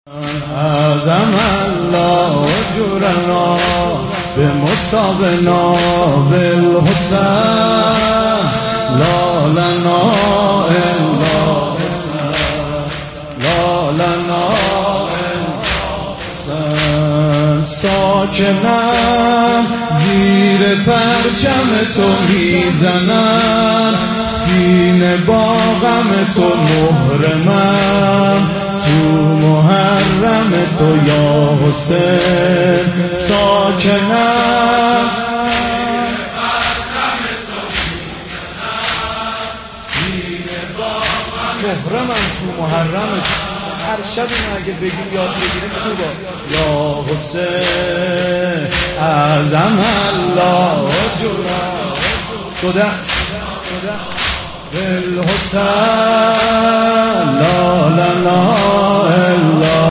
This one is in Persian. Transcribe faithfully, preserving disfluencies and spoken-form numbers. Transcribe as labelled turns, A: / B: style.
A: اعظم الله اجرنا بمصابنا بالحسن لا لنا الا حسن لا لنا الا حسن ساکنم زیر پرچم تو میزنم سینه با غم تو محرمم تو محرم تو یا حسین ساکنم محرمم تو محرم هر شب اینو اگه بگیم یاد بگیریم خوبه یا حسین اعظم الله اجرنا دو دست بالحسن لا لنا